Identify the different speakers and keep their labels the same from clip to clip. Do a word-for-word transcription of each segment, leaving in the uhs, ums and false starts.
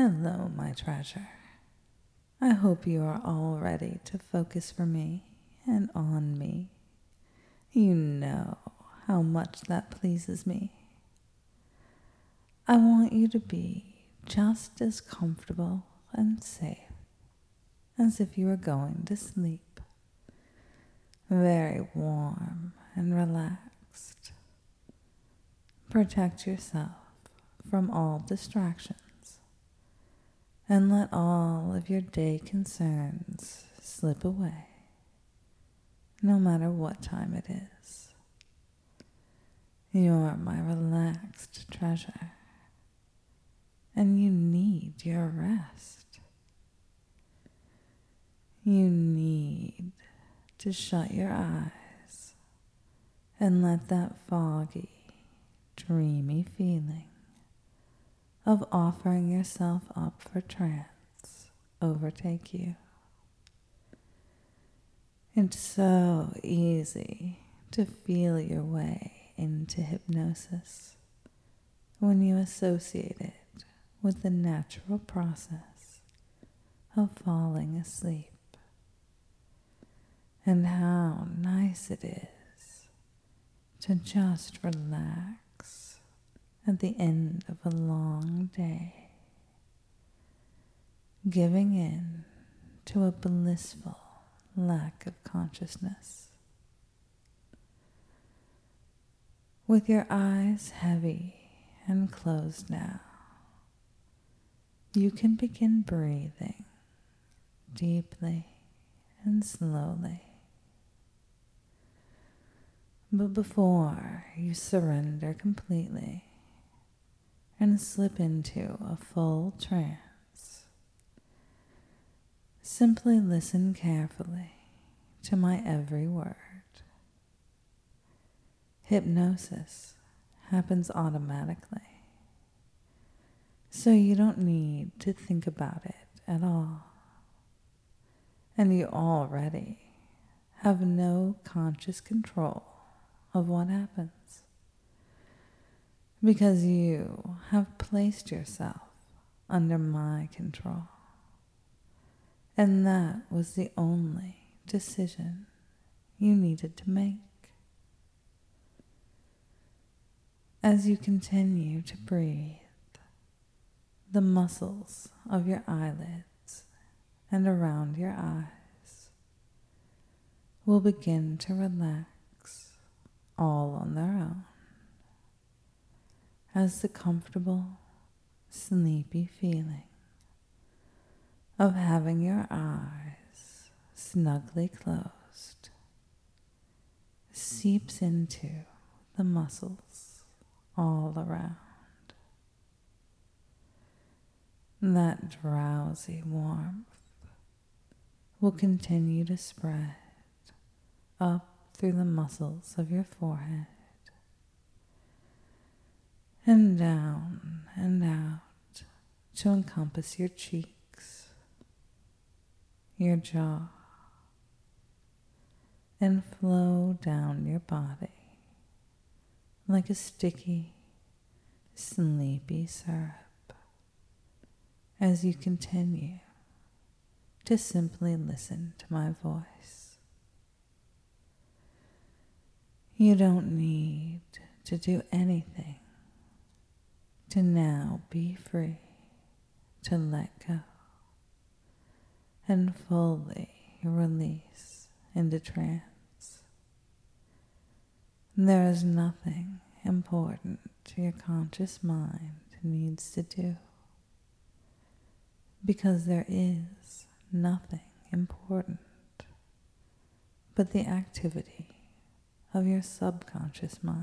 Speaker 1: Hello, my treasure. I hope you are all ready to focus for me and on me. You know how much that pleases me. I want you to be just as comfortable and safe as if you were going to sleep. Very warm and relaxed. Protect yourself from all distractions and let all of your day concerns slip away, no matter what time it is. You're my relaxed treasure, and you need your rest. You need to shut your eyes and let that foggy, dreamy feeling of offering yourself up for trance overtake you. It's so easy to feel your way into hypnosis when you associate it with the natural process of falling asleep. And how nice it is to just relax at the end of a long day, giving in to a blissful lack of consciousness. With your eyes heavy and closed now, you can begin breathing deeply and slowly. But before you surrender completely and slip into a full trance, simply listen carefully to my every word. Hypnosis happens automatically, so you don't need to think about it at all. And you already have no conscious control of what happens, because you have placed yourself under my control. And that was the only decision you needed to make. As you continue to breathe, the muscles of your eyelids and around your eyes will begin to relax all on their own, as the comfortable, sleepy feeling of having your eyes snugly closed seeps into the muscles all around. That drowsy warmth will continue to spread up through the muscles of your forehead and down and out to encompass your cheeks, your jaw, and flow down your body like a sticky, sleepy syrup as you continue to simply listen to my voice. You don't need to do anything to now be free to let go and fully release into trance. There is nothing important your conscious mind needs to do, because there is nothing important but the activity of your subconscious mind,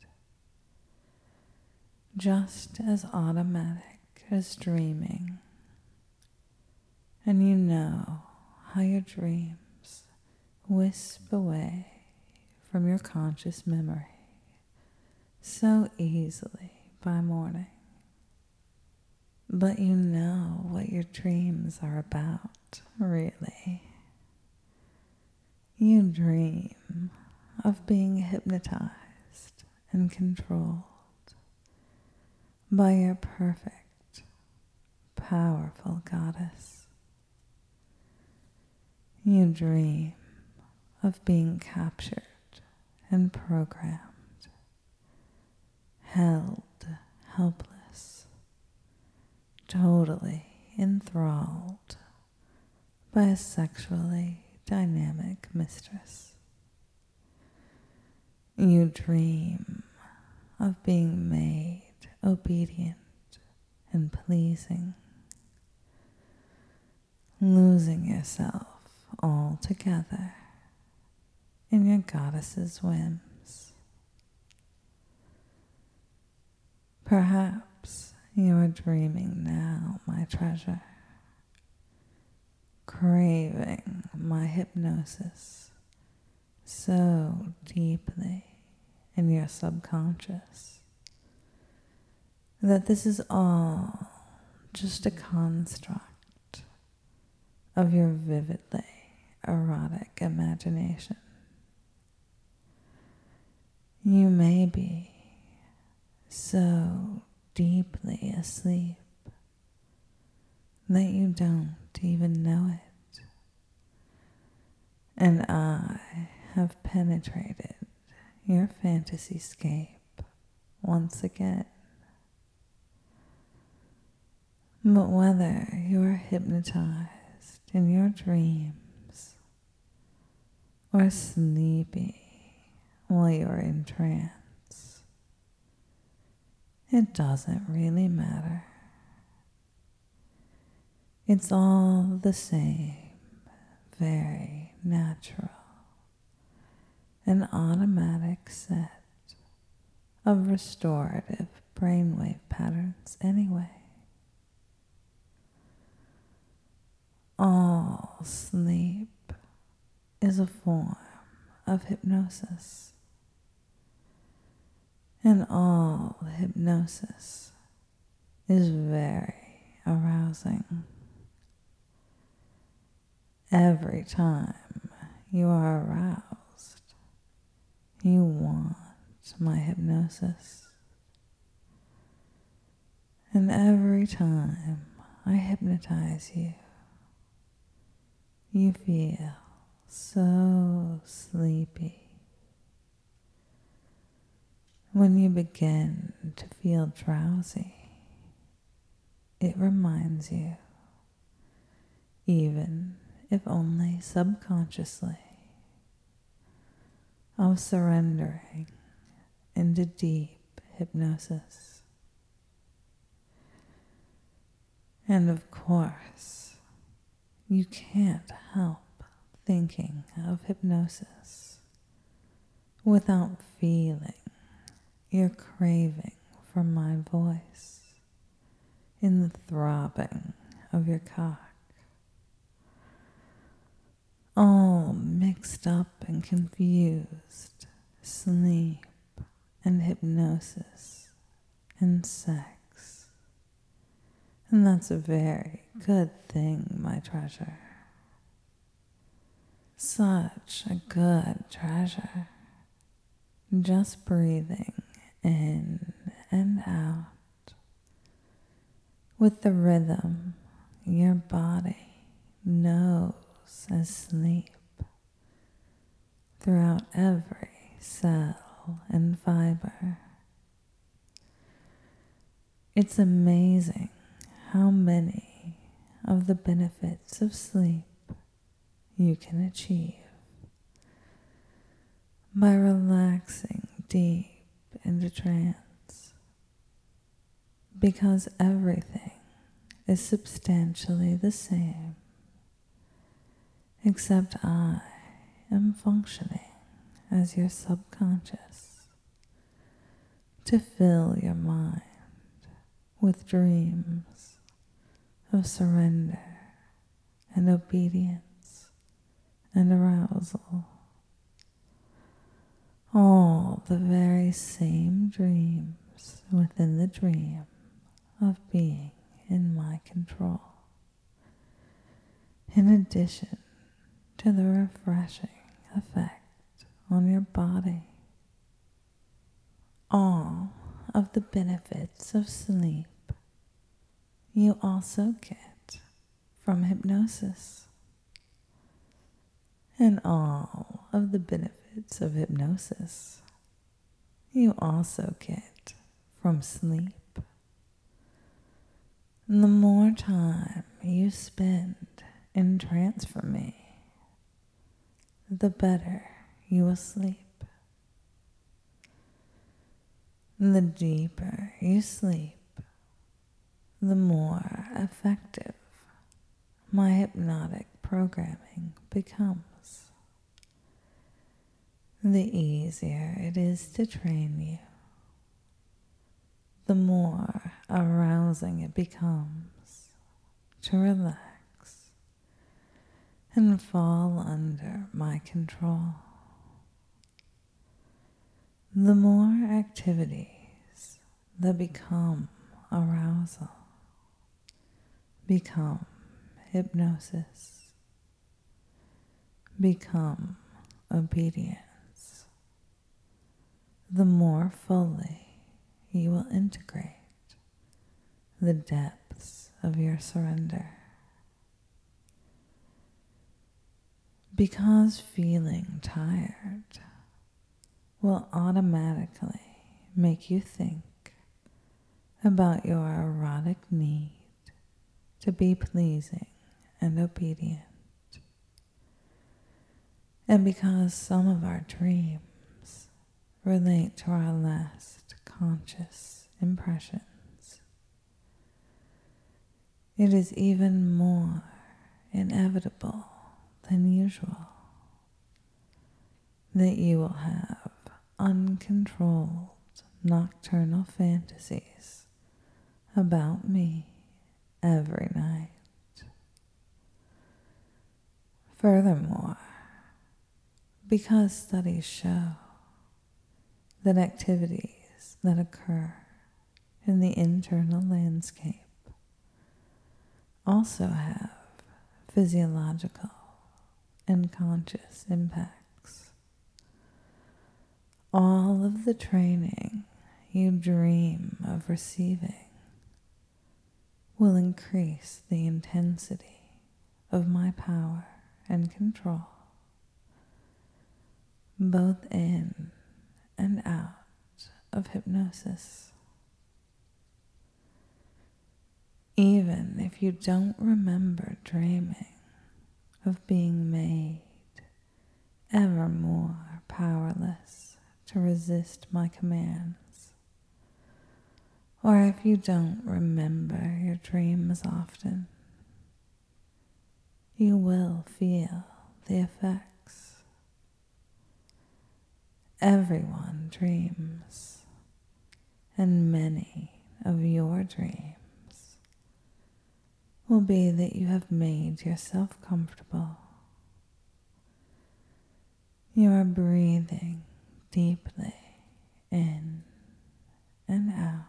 Speaker 1: just as automatic as dreaming. And you know how your dreams wisp away from your conscious memory so easily by morning. But you know what your dreams are about, really. You dream of being hypnotized and controlled by your perfect, powerful goddess. You dream of being captured and programmed, held helpless, totally enthralled by a sexually dynamic mistress. You dream of being made obedient and pleasing, losing yourself altogether in your goddess's whims. Perhaps you are dreaming now, my treasure, craving my hypnosis so deeply in your subconscious that this is all just a construct of your vividly erotic imagination. You may be so deeply asleep that you don't even know it, and I have penetrated your fantasy scape once again. But whether you are hypnotized in your dreams or sleepy while you're in trance, it doesn't really matter. It's all the same, very natural and automatic set of restorative brainwave patterns anyway. All sleep is a form of hypnosis, and all hypnosis is very arousing. Every time you are aroused, you want my hypnosis. And every time I hypnotize you, you feel so sleepy. When you begin to feel drowsy, it reminds you, even if only subconsciously, of surrendering into deep hypnosis. And of course, you can't help thinking of hypnosis without feeling your craving for my voice in the throbbing of your cock. All mixed up and confused, sleep and hypnosis and sex. And that's a very good thing, my treasure. Such a good treasure. Just breathing in and out with the rhythm your body knows as sleep throughout every cell and fiber. It's amazing how many of the benefits of sleep you can achieve by relaxing deep into trance, because everything is substantially the same, except I am functioning as your subconscious to fill your mind with dreams of surrender and obedience and arousal. All the very same dreams within the dream of being in my control, in addition to the refreshing effect on your body. All of the benefits of sleep you also get from hypnosis. And all of the benefits of hypnosis you also get from sleep. And the more time you spend in trance from me, the better you will sleep. The deeper you sleep, the more effective my hypnotic programming becomes. The easier it is to train you, the more arousing it becomes to relax and fall under my control. The more activities that become arousal become hypnosis, become obedience, the more fully you will integrate the depths of your surrender. Because feeling tired will automatically make you think about your erotic need to be pleasing and obedient. And because some of our dreams relate to our last conscious impressions, it is even more inevitable than usual that you will have uncontrolled nocturnal fantasies about me every night. Furthermore, because studies show that activities that occur in the internal landscape also have physiological and conscious impacts, all of the training you dream of receiving will increase the intensity of my power and control, both in and out of hypnosis. Even if you don't remember dreaming of being made ever more powerless to resist my commands, or if you don't remember your dreams often, you will feel the effects. Everyone dreams, and many of your dreams will be that you have made yourself comfortable. You are breathing deeply in and out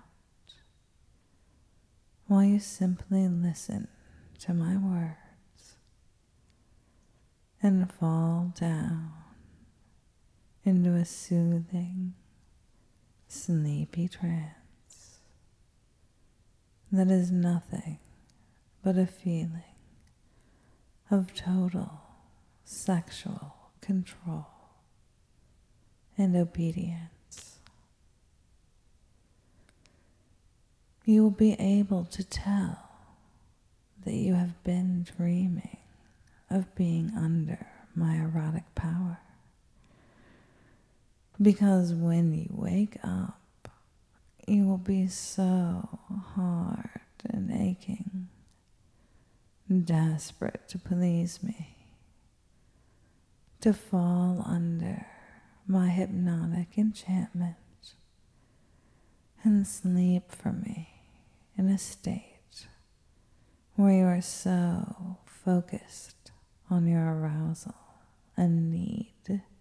Speaker 1: while you simply listen to my words and fall down into a soothing, sleepy trance that is nothing but a feeling of total sexual control and obedience. You will be able to tell that you have been dreaming of being under my erotic power, because when you wake up, you will be so hard and aching, desperate to please me, to fall under my hypnotic enchantment and sleep for me in a state where you are so focused on your arousal and need.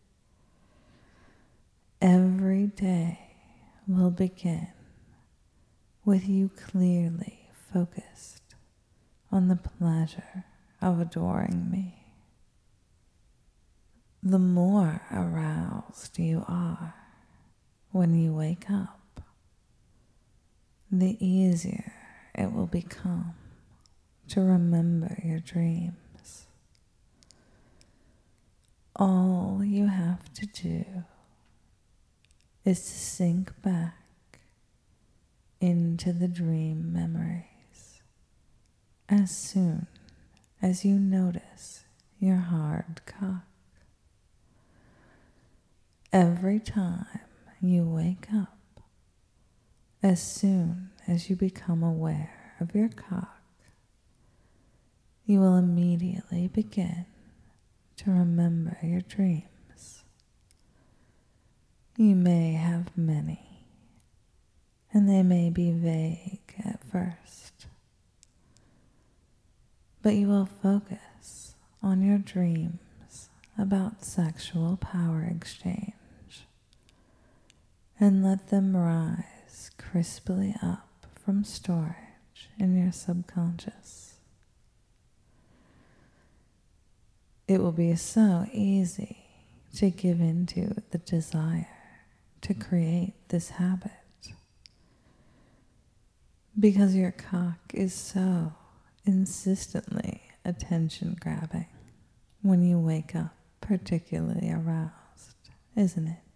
Speaker 1: Every day will begin with you clearly focused on the pleasure of adoring me. The more aroused you are when you wake up, the easier it will become to remember your dreams. All you have to do is to sink back into the dream memories as soon as you notice your hard cock. Every time you wake up, as soon as you become aware of your cock, you will immediately begin to remember your dreams. You may have many, and they may be vague at first, but you will focus on your dreams about sexual power exchange and let them rise crisply up from storage in your subconscious. It will be so easy to give into the desire to create this habit because your cock is so insistently attention-grabbing when you wake up particularly aroused, isn't it?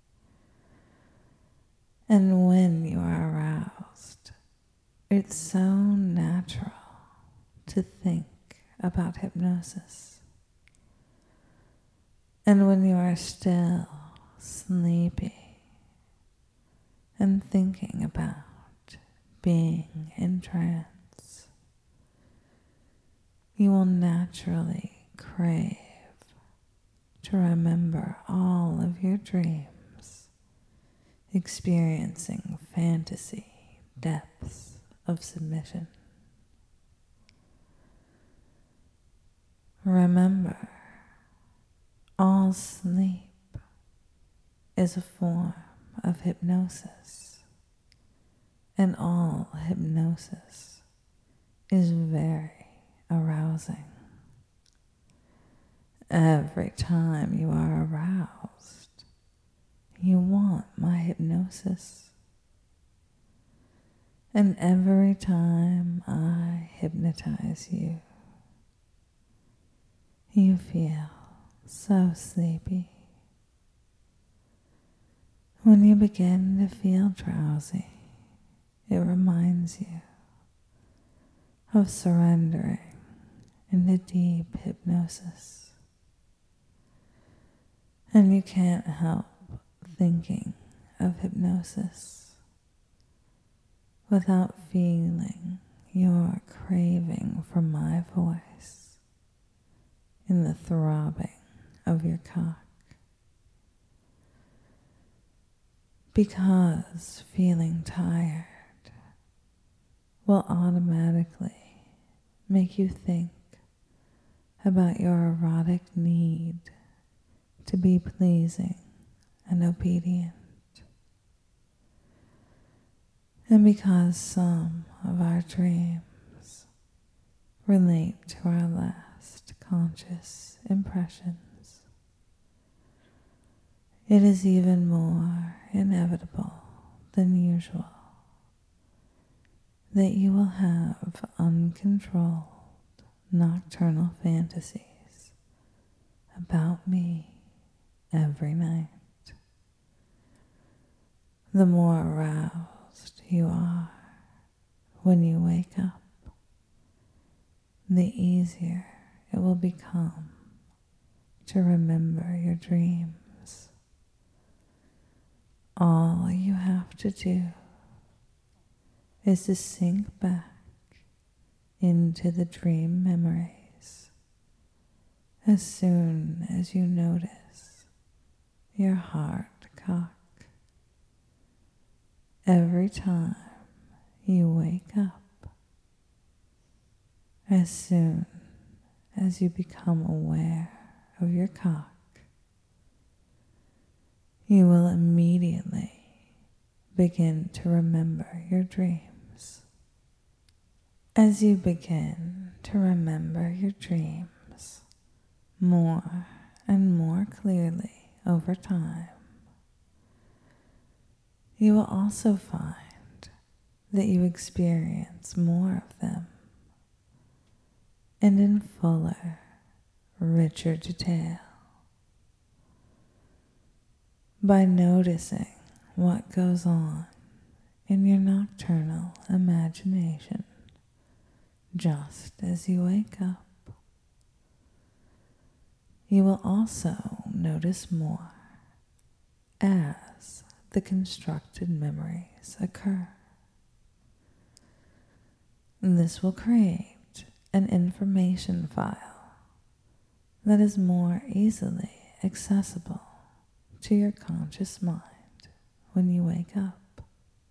Speaker 1: And when you are aroused, it's so natural to think about hypnosis. And when you are still sleepy and thinking about being in trance, you will naturally crave to remember all of your dreams, experiencing fantasy depths of submission. Remember, all sleep is a form of hypnosis, and all hypnosis is very arousing. Every time you are aroused, you want my hypnosis. And every time I hypnotize you, you feel so sleepy. When you begin to feel drowsy, it reminds you of surrendering into deep hypnosis. And you can't help thinking of hypnosis without feeling your craving for my voice in the throbbing of your cock. Because feeling tired will automatically make you think about your erotic need to be pleasing and obedient. And because some of our dreams relate to our last conscious impressions, it is even more inevitable than usual that you will have uncontrolled nocturnal fantasies about me every night. The more aroused you are when you wake up, the easier it will become to remember your dreams. All you have to do is to sink back into the dream memories as soon as you notice your hard cock. Every time you wake up, as soon as you become aware of your cock, you will immediately begin to remember your dreams. As you begin to remember your dreams more and more clearly over time, you will also find that you experience more of them, and in fuller, richer detail. By noticing what goes on in your nocturnal imagination just as you wake up, you will also notice more as the constructed memories occur. This will create an information file that is more easily accessible to your conscious mind when you wake up.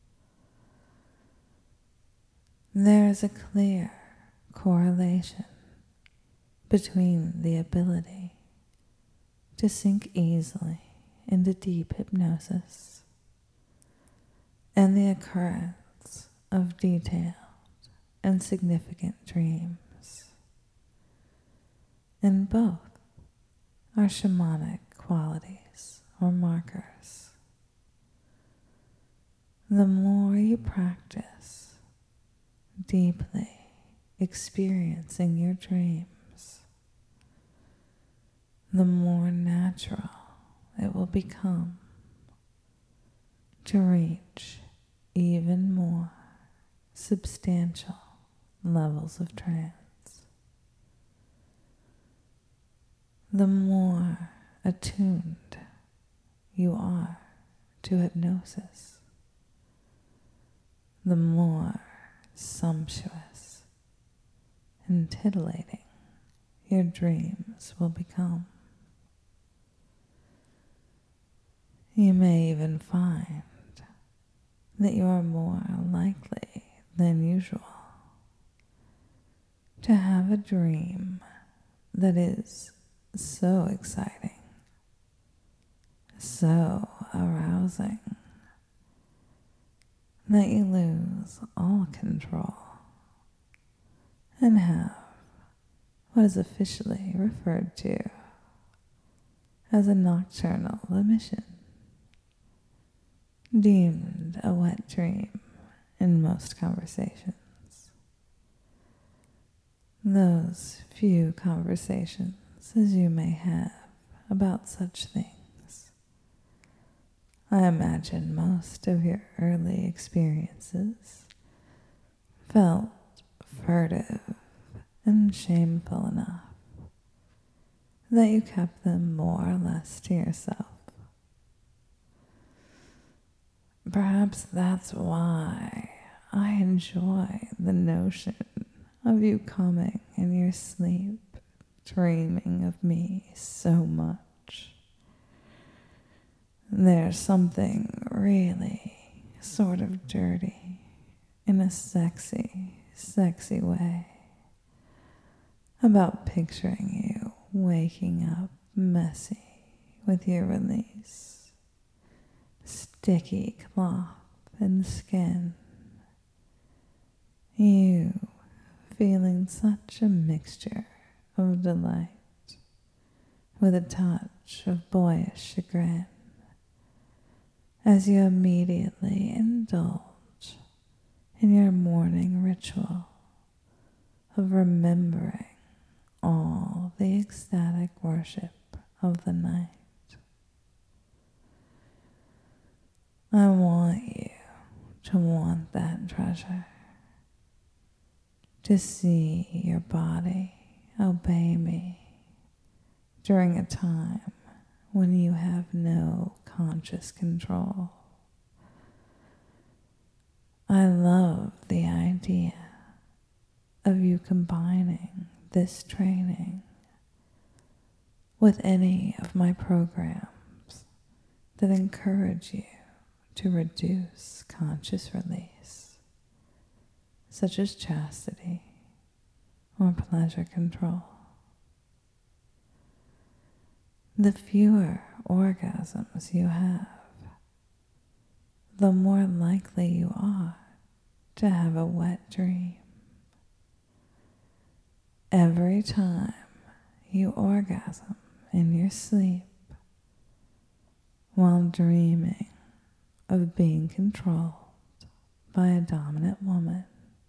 Speaker 1: There is a clear correlation between the ability to sink easily into deep hypnosis and the occurrence of detailed and significant dreams. And both are shamanic qualities or markers. The more you practice deeply experiencing your dreams, the more natural it will become to reach even more substantial levels of trance. The more attuned you are to hypnosis, the more sumptuous and titillating your dreams will become. You may even find that you are more likely than usual to have a dream that is so exciting, so arousing, that you lose all control and have what is officially referred to as a nocturnal emission, deemed a wet dream in most conversations. Those few conversations as you may have about such things, I imagine most of your early experiences felt furtive and shameful enough that you kept them more or less to yourself. Perhaps that's why I enjoy the notion of you coming in your sleep, dreaming of me so much. There's something really sort of dirty in a sexy, sexy way about picturing you waking up messy with your release, sticky cloth and skin, you feeling such a mixture of delight with a touch of boyish chagrin as you immediately indulge in your morning ritual of remembering all the ecstatic worship of the night. I want you to want that treasure, to see your body obey me during a time when you have no conscious control. I love the idea of you combining this training with any of my programs that encourage you to reduce conscious release, such as chastity or pleasure control. The fewer orgasms you have, the more likely you are to have a wet dream. Every time you orgasm in your sleep while dreaming of being controlled by a dominant woman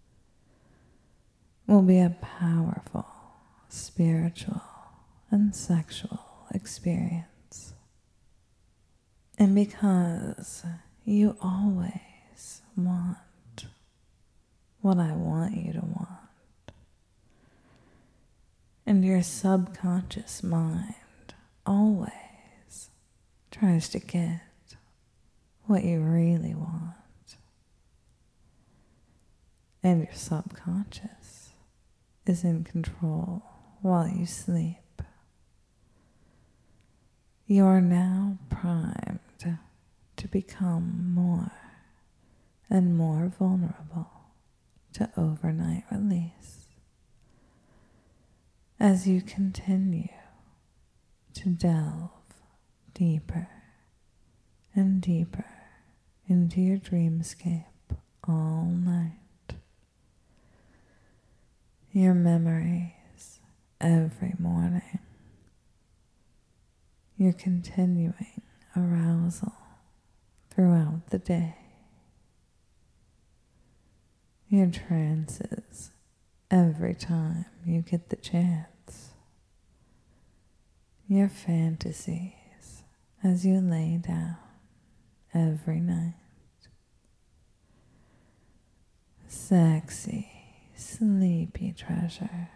Speaker 1: will be a powerful, spiritual, and sexual experience. And because you always want what I want you to want, and your subconscious mind always tries to get what you really want, and your subconscious is in control while you sleep, you are now primed to become more and more vulnerable to overnight release as you continue to delve deeper and deeper into your dreamscape all night. Your memories every morning, your continuing arousal throughout the day, your trances every time you get the chance, your fantasies as you lay down every night, sexy, sleepy treasure.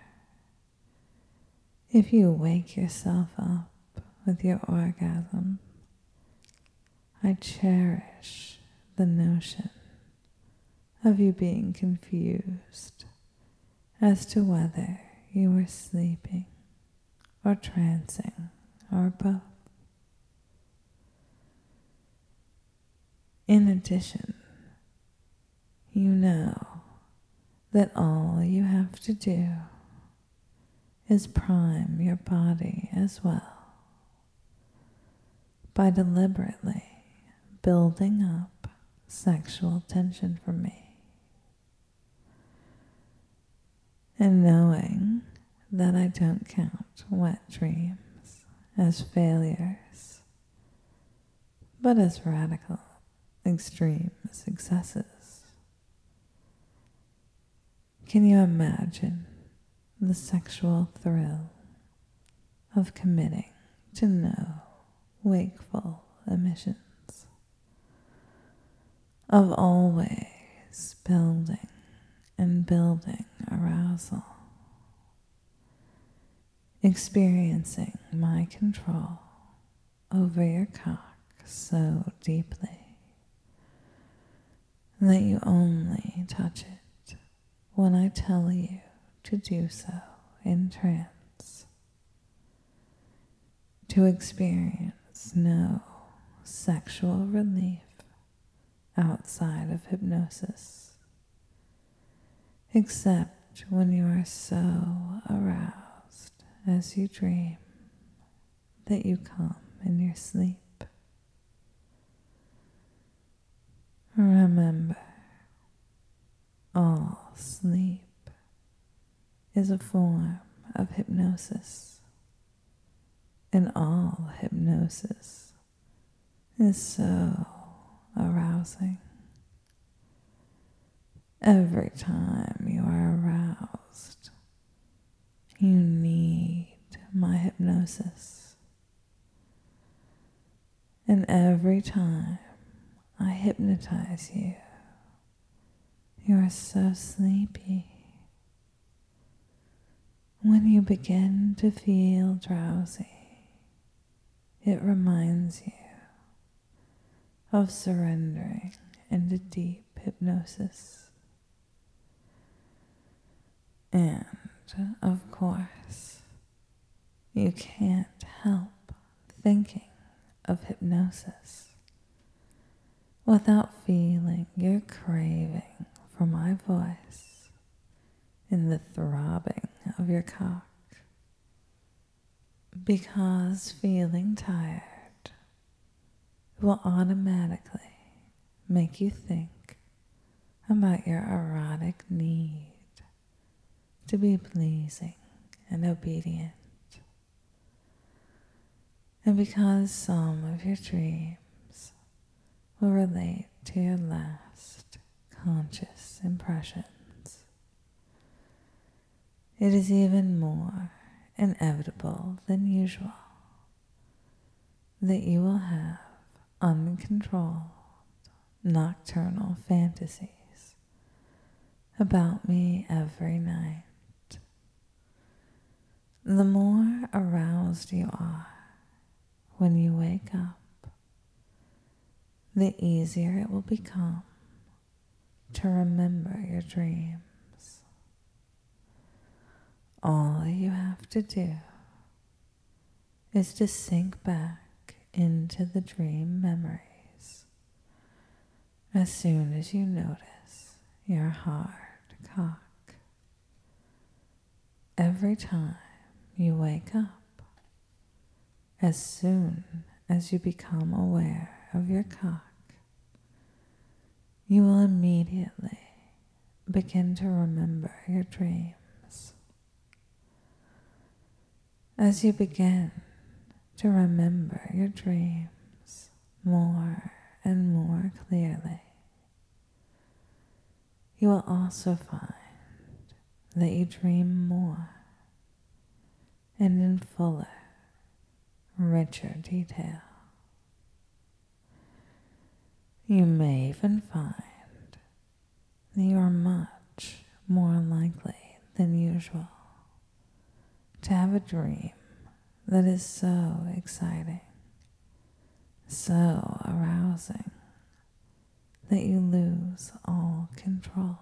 Speaker 1: If you wake yourself up with your orgasm, I cherish the notion of you being confused as to whether you were sleeping or trancing or both. In addition, you know that all you have to do is prime your body as well by deliberately building up sexual tension for me, and knowing that I don't count wet dreams as failures, but as radical, extreme successes. Can you imagine the sexual thrill of committing to no wakeful emissions, of always building and building arousal, experiencing my control over your cock so deeply that you only touch it when I tell you to do so in trance, to experience no sexual relief outside of hypnosis, except when you are so aroused as you dream that you come in your sleep. Remember, all sleep is a form of hypnosis, and all hypnosis is so arousing. Every time you are aroused, you need my hypnosis. And every time I hypnotize you, you are so sleepy. When you begin to feel drowsy, it reminds you of surrendering into deep hypnosis. And, of course, you can't help thinking of hypnosis without feeling your craving for my voice in the throbbing of your cock. Because feeling tired will automatically make you think about your erotic need to be pleasing and obedient. And because some of your dreams will relate to your last subconscious impressions. It is even more inevitable than usual that you will have uncontrolled nocturnal fantasies about me every night. The more aroused you are when you wake up, the easier it will become to remember your dreams. All you have to do is to sink back into the dream memories as soon as you notice your hard cock. Every time you wake up, as soon as you become aware of your cock, you will immediately begin to remember your dreams. As you begin to remember your dreams more and more clearly, you will also find that you dream more and in fuller, richer detail. You may even find that you are much more likely than usual to have a dream that is so exciting, so arousing, that you lose all control.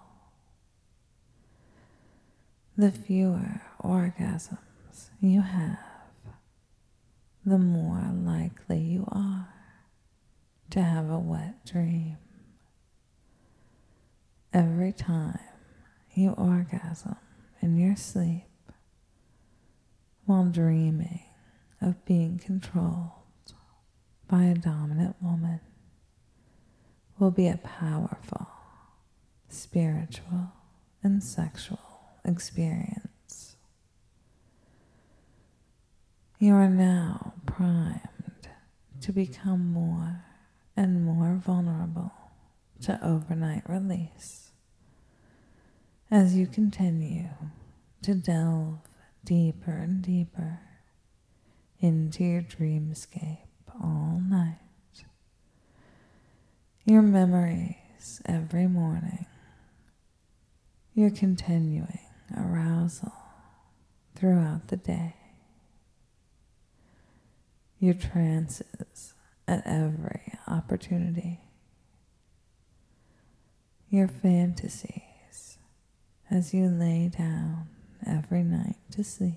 Speaker 1: The fewer orgasms you have, the more likely you are to have a wet dream. Every time you orgasm in your sleep while dreaming of being controlled by a dominant woman will be a powerful, spiritual, and sexual experience. You are now primed to become more and more vulnerable to overnight release as you continue to delve deeper and deeper into your dreamscape all night. Your memories every morning, your continuing arousal throughout the day, your trances at every opportunity, your fantasies as you lay down every night to sleep.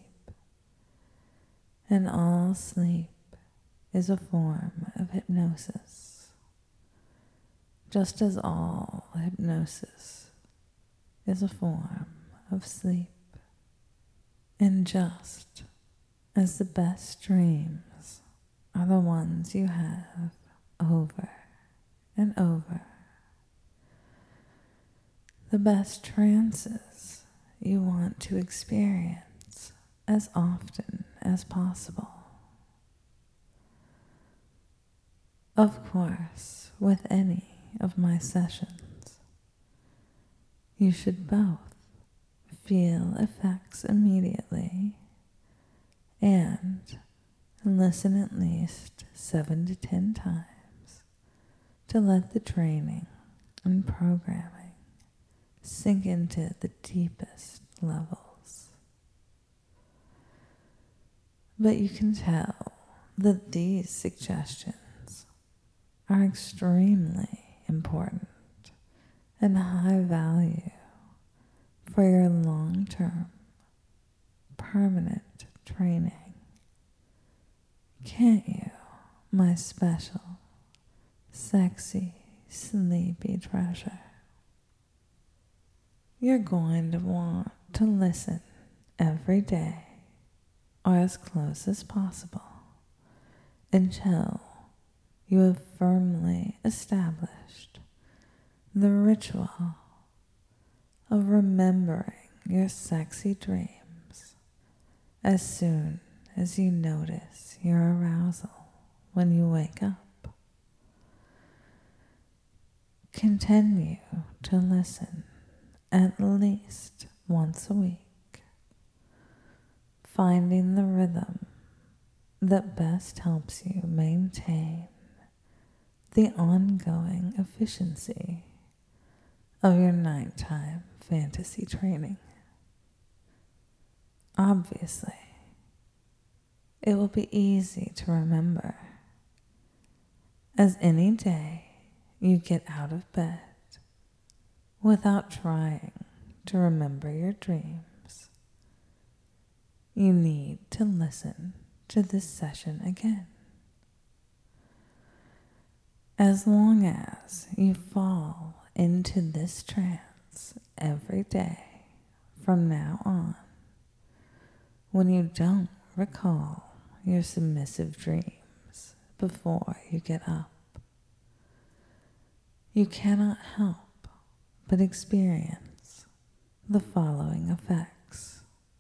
Speaker 1: And all sleep is a form of hypnosis, just as all hypnosis is a form of sleep. And just as the best dreams are the ones you have over and over, the best trances you want to experience as often as possible. Of course, with any of my sessions, you should both feel effects immediately and listen at least seven to ten times to let the training and programming sink into the deepest levels. But you can tell that these suggestions are extremely important and high value for your long-term, permanent training. Can't you, my special, sexy, sleepy treasure? You're going to want to listen every day or as close as possible until you have firmly established the ritual of remembering your sexy dreams as soon as you notice your arousal when you wake up. Continue to listen at least once a week, finding the rhythm that best helps you maintain the ongoing efficiency of your nighttime fantasy training. Obviously, it will be easy to remember, as any day you get out of bed without trying to remember your dreams, you need to listen to this session again. As long as you fall into this trance every day from now on, when you don't recall your submissive dreams before you get up, you cannot help but experience the following effects.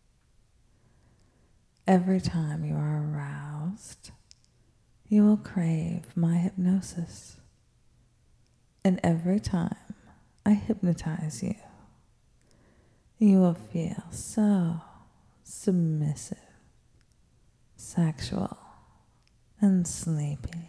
Speaker 1: Every time you are aroused, you will crave my hypnosis. And every time I hypnotize you, you will feel so submissive, sexual, and sleepy.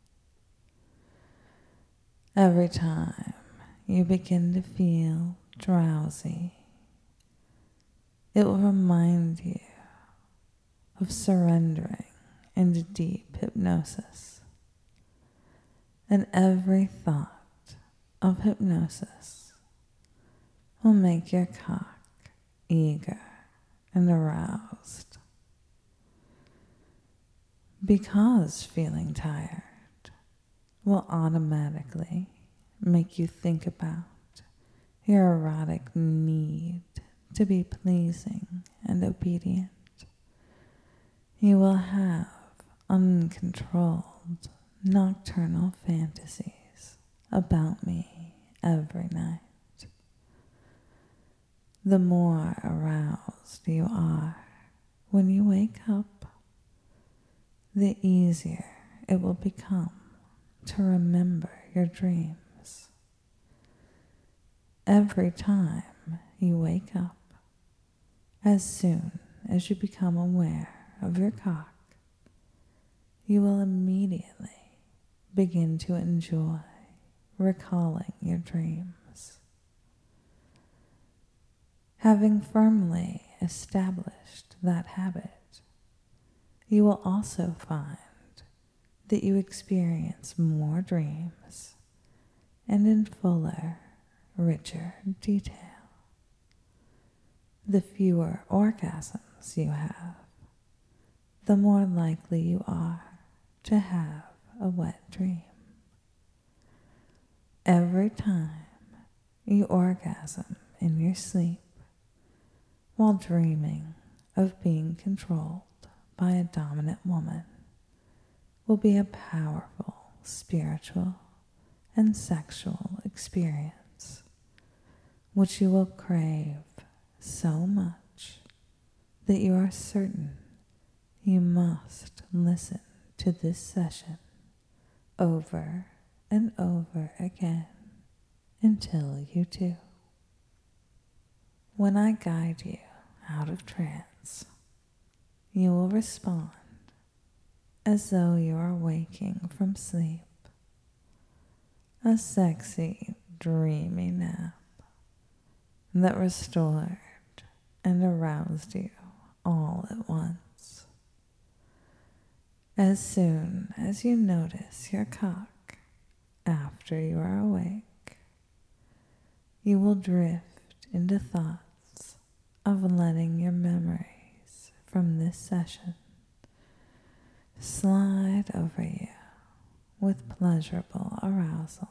Speaker 1: Every time you begin to feel drowsy, it will remind you of surrendering into deep hypnosis. And every thought of hypnosis will make your cock eager and aroused. Because feeling tired will automatically make you think about your erotic need to be pleasing and obedient, you will have uncontrolled nocturnal fantasies about me every night. The more aroused you are when you wake up, the easier it will become to remember your dreams. Every time you wake up, as soon as you become aware of your cock, you will immediately begin to enjoy recalling your dreams. Having firmly established that habit, you will also find that you experience more dreams and in fuller, richer detail. The fewer orgasms you have, the more likely you are to have a wet dream. Every time you orgasm in your sleep while dreaming of being controlled by a dominant woman will be a powerful spiritual and sexual experience, which you will crave so much that you are certain you must listen to this session over and over again until you do. When I guide you out of trance, you will respond as though you are waking from sleep, a sexy, dreamy nap that restored and aroused you all at once. As soon as you notice your cock after you are awake, you will drift into thoughts of letting your memories from this session slide over you with pleasurable arousal,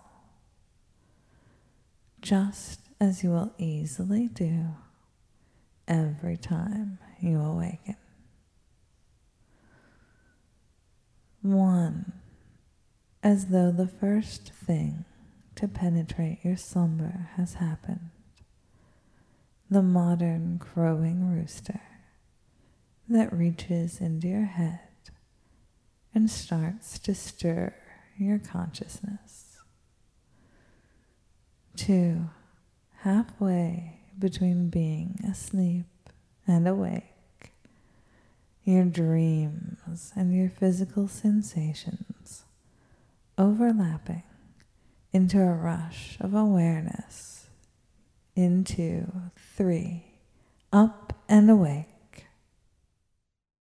Speaker 1: just as you will easily do every time you awaken. One, as though the first thing to penetrate your slumber has happened, the modern crowing rooster that reaches into your head and starts to stir your consciousness. two, halfway between being asleep and awake, your dreams and your physical sensations overlapping into a rush of awareness into three, up and awake,